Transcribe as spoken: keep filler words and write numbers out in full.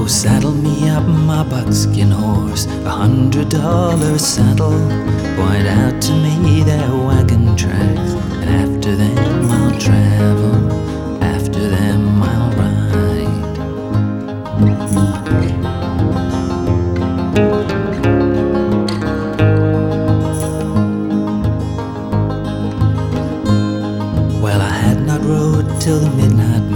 saddle me up my buckskin horse, a hundred dollar saddle. Point out to me their wagon tracks, and after them I'll travel.